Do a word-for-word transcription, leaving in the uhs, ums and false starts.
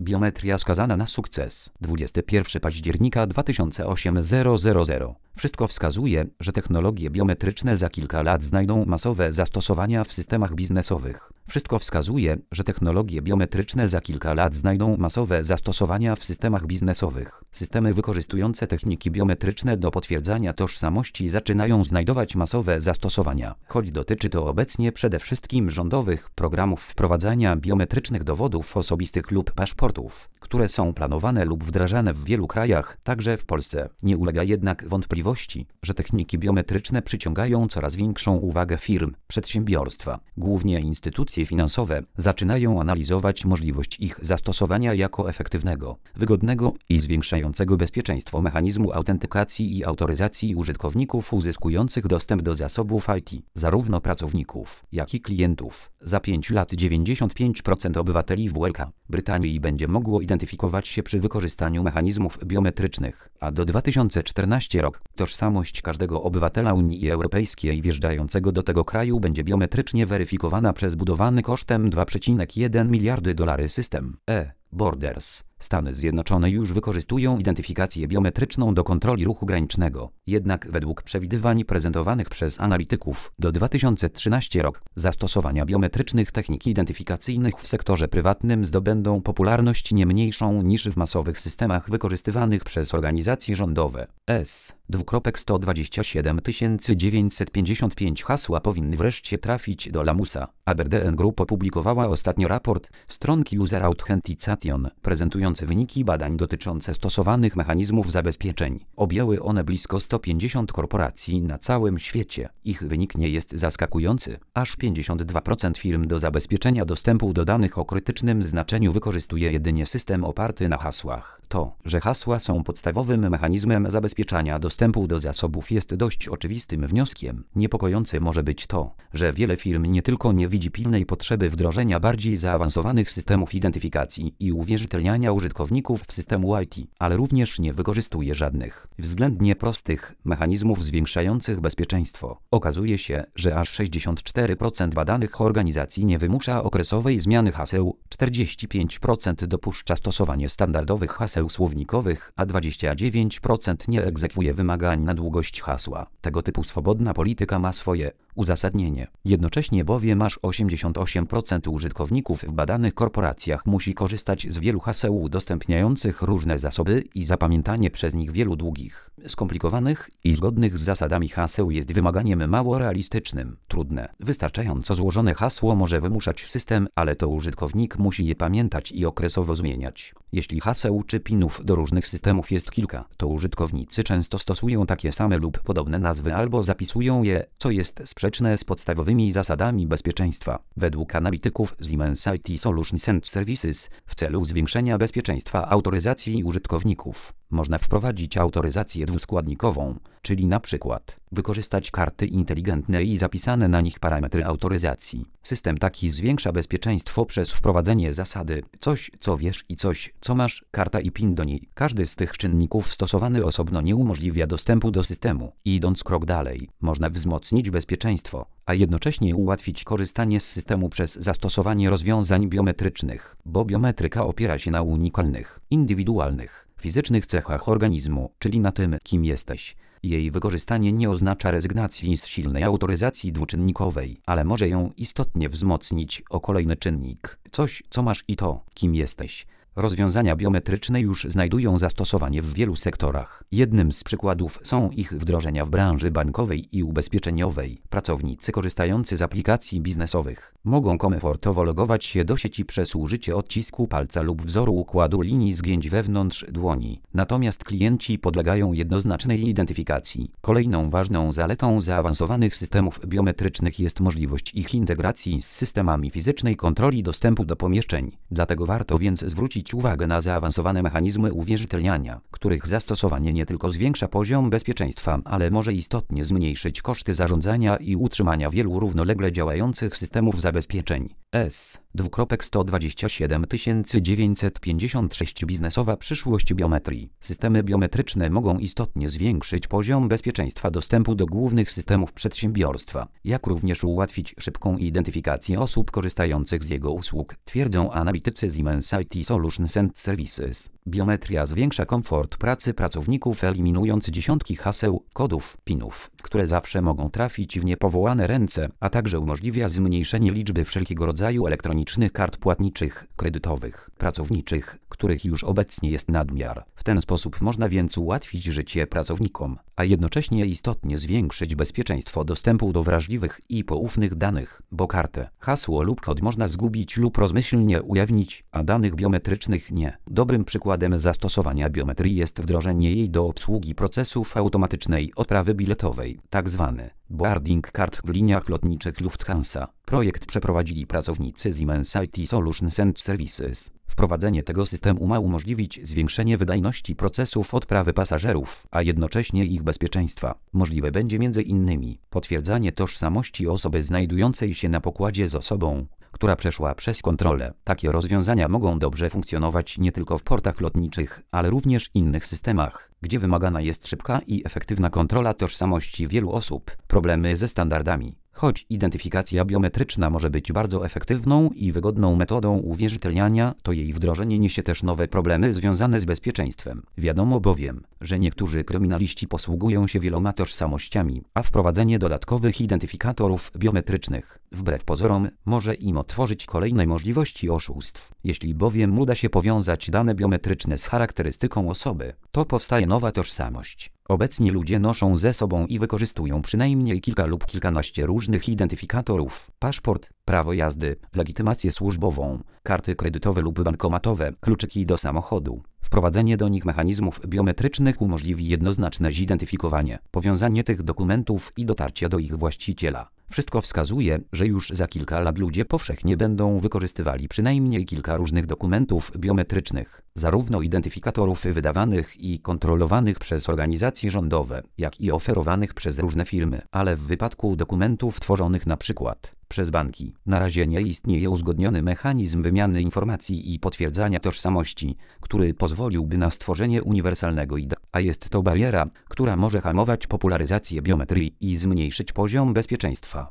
Biometria skazana na sukces. dwudziestego pierwszego października dwa tysiące osiemnastego. Wszystko wskazuje, że technologie biometryczne za kilka lat znajdą masowe zastosowania w systemach biznesowych. Wszystko wskazuje, że technologie biometryczne za kilka lat znajdą masowe zastosowania w systemach biznesowych. Systemy wykorzystujące techniki biometryczne do potwierdzania tożsamości zaczynają znajdować masowe zastosowania, choć dotyczy to obecnie przede wszystkim rządowych programów wprowadzania biometrycznych dowodów osobistych lub paszportów, które są planowane lub wdrażane w wielu krajach, także w Polsce. Nie ulega jednak wątpliwości, że techniki biometryczne przyciągają coraz większą uwagę firm, przedsiębiorstwa, głównie instytucje finansowe, zaczynają analizować możliwość ich zastosowania jako efektywnego, wygodnego i zwiększającego bezpieczeństwo mechanizmu autentykacji i autoryzacji użytkowników uzyskujących dostęp do zasobów I T, zarówno pracowników, jak i klientów. Za pięć lat dziewięćdziesiąt pięć procent obywateli w Wielkiej Brytanii będzie mogło identyfikować się przy wykorzystaniu mechanizmów biometrycznych, a do dwa tysiące czternastego roku tożsamość każdego obywatela Unii Europejskiej wjeżdżającego do tego kraju będzie biometrycznie weryfikowana przez budowany kosztem dwa przecinek jeden miliardy dolarów system e-Borders. Stany Zjednoczone już wykorzystują identyfikację biometryczną do kontroli ruchu granicznego. Jednak według przewidywań prezentowanych przez analityków do dwa tysiące trzynastego roku zastosowania biometrycznych technik identyfikacyjnych w sektorze prywatnym zdobędą popularność nie mniejszą niż w masowych systemach wykorzystywanych przez organizacje rządowe. S. sto dwadzieścia siedem tysięcy dziewięćset pięćdziesiąt pięć hasła powinny wreszcie trafić do lamusa. Aberdeen Group opublikowała ostatnio raport stronki User Authentication prezentujący wyniki badań dotyczące stosowanych mechanizmów zabezpieczeń. Objęły one blisko sto pięćdziesiąt korporacji na całym świecie. Ich wynik nie jest zaskakujący. Aż pięćdziesiąt dwa procent firm do zabezpieczenia dostępu do danych o krytycznym znaczeniu wykorzystuje jedynie system oparty na hasłach. To, że hasła są podstawowym mechanizmem zabezpieczania dostępu do zasobów, jest dość oczywistym wnioskiem. Niepokojące może być to, że wiele firm nie tylko nie widzi pilnej potrzeby wdrożenia bardziej zaawansowanych systemów identyfikacji i uwierzytelniania użytkowników w systemu I T, ale również nie wykorzystuje żadnych względnie prostych mechanizmów zwiększających bezpieczeństwo. Okazuje się, że aż sześćdziesiąt cztery procent badanych organizacji nie wymusza okresowej zmiany haseł, czterdzieści pięć procent dopuszcza stosowanie standardowych haseł słownikowych, a dwadzieścia dziewięć procent nie egzekwuje wymagań na długość hasła. Tego typu swobodna polityka ma swoje uzasadnienie. Jednocześnie bowiem aż osiemdziesiąt osiem procent użytkowników w badanych korporacjach musi korzystać z wielu haseł udostępniających różne zasoby i zapamiętanie przez nich wielu długich, skomplikowanych i zgodnych z zasadami haseł jest wymaganiem mało realistycznym. Trudne, wystarczająco złożone hasło może wymuszać system, ale to użytkownik musi je pamiętać i okresowo zmieniać. Jeśli haseł czy pinów do różnych systemów jest kilka, to użytkownicy często stosują takie same lub podobne nazwy albo zapisują je, co jest sprzeczne z podstawowymi zasadami bezpieczeństwa. Według analityków Siemens I T Solutions and Services w celu zwiększenia bezpieczeństwa autoryzacji użytkowników można wprowadzić autoryzację dwuskładnikową, czyli na przykład wykorzystać karty inteligentne i zapisane na nich parametry autoryzacji. System taki zwiększa bezpieczeństwo przez wprowadzenie zasady coś, co wiesz i coś, co masz, karta i PIN do niej. Każdy z tych czynników stosowany osobno nie umożliwia dostępu do systemu. Idąc krok dalej, można wzmocnić bezpieczeństwo, a jednocześnie ułatwić korzystanie z systemu przez zastosowanie rozwiązań biometrycznych, bo biometryka opiera się na unikalnych, indywidualnych, fizycznych cechach organizmu, czyli na tym, kim jesteś. Jej wykorzystanie nie oznacza rezygnacji z silnej autoryzacji dwuczynnikowej, ale może ją istotnie wzmocnić o kolejny czynnik. Coś, co masz i to, kim jesteś. Rozwiązania biometryczne już znajdują zastosowanie w wielu sektorach. Jednym z przykładów są ich wdrożenia w branży bankowej i ubezpieczeniowej. Pracownicy korzystający z aplikacji biznesowych mogą komfortowo logować się do sieci przez użycie odcisku palca lub wzoru układu linii zgięć wewnątrz dłoni. Natomiast klienci podlegają jednoznacznej identyfikacji. Kolejną ważną zaletą zaawansowanych systemów biometrycznych jest możliwość ich integracji z systemami fizycznej kontroli dostępu do pomieszczeń. Dlatego warto więc zwrócić uwagę na zaawansowane mechanizmy uwierzytelniania, których zastosowanie nie tylko zwiększa poziom bezpieczeństwa, ale może istotnie zmniejszyć koszty zarządzania i utrzymania wielu równolegle działających systemów zabezpieczeń. S. sto dwadzieścia siedem tysięcy dziewięćset pięćdziesiąt sześć Biznesowa przyszłość biometrii. Systemy biometryczne mogą istotnie zwiększyć poziom bezpieczeństwa dostępu do głównych systemów przedsiębiorstwa, jak również ułatwić szybką identyfikację osób korzystających z jego usług, twierdzą analitycy Siemens I T Solutions and Services. Biometria zwiększa komfort pracy pracowników, eliminując dziesiątki haseł, kodów, pinów, które zawsze mogą trafić w niepowołane ręce, a także umożliwia zmniejszenie liczby wszelkiego rodzaju elektronicznych kart płatniczych, kredytowych, pracowniczych, których już obecnie jest nadmiar. W ten sposób można więc ułatwić życie pracownikom, a jednocześnie istotnie zwiększyć bezpieczeństwo dostępu do wrażliwych i poufnych danych, bo kartę, hasło lub kod można zgubić lub rozmyślnie ujawnić, a danych biometrycznych nie. Dobrym przykładem zastosowania biometrii jest wdrożenie jej do obsługi procesów automatycznej odprawy biletowej, tzw. boarding card w liniach lotniczych Lufthansa. Projekt przeprowadzili pracownicy Siemens I T Solutions and Services. Wprowadzenie tego systemu ma umożliwić zwiększenie wydajności procesów odprawy pasażerów, a jednocześnie ich bezpieczeństwa. Możliwe będzie między innymi potwierdzanie tożsamości osoby znajdującej się na pokładzie z osobą, która przeszła przez kontrolę. Takie rozwiązania mogą dobrze funkcjonować nie tylko w portach lotniczych, ale również innych systemach, gdzie wymagana jest szybka i efektywna kontrola tożsamości wielu osób. Problemy ze standardami. Choć identyfikacja biometryczna może być bardzo efektywną i wygodną metodą uwierzytelniania, to jej wdrożenie niesie też nowe problemy związane z bezpieczeństwem. Wiadomo bowiem, że niektórzy kryminaliści posługują się wieloma tożsamościami, a wprowadzenie dodatkowych identyfikatorów biometrycznych, wbrew pozorom, może im otworzyć kolejne możliwości oszustw. Jeśli bowiem uda się powiązać dane biometryczne z charakterystyką osoby, to powstaje nowa tożsamość. Obecnie ludzie noszą ze sobą i wykorzystują przynajmniej kilka lub kilkanaście różnych identyfikatorów: paszport, prawo jazdy, legitymację służbową, karty kredytowe lub bankomatowe, kluczyki do samochodu. Wprowadzenie do nich mechanizmów biometrycznych umożliwi jednoznaczne zidentyfikowanie, powiązanie tych dokumentów i dotarcie do ich właściciela. Wszystko wskazuje, że już za kilka lat ludzie powszechnie będą wykorzystywali przynajmniej kilka różnych dokumentów biometrycznych, zarówno identyfikatorów wydawanych i kontrolowanych przez organizacje rządowe, jak i oferowanych przez różne firmy, ale w wypadku dokumentów tworzonych na przykład przez banki, na razie nie istnieje uzgodniony mechanizm wymiany informacji i potwierdzania tożsamości, który pozwoliłby na stworzenie uniwersalnego I D, a jest to bariera, która może hamować popularyzację biometrii i zmniejszyć poziom bezpieczeństwa.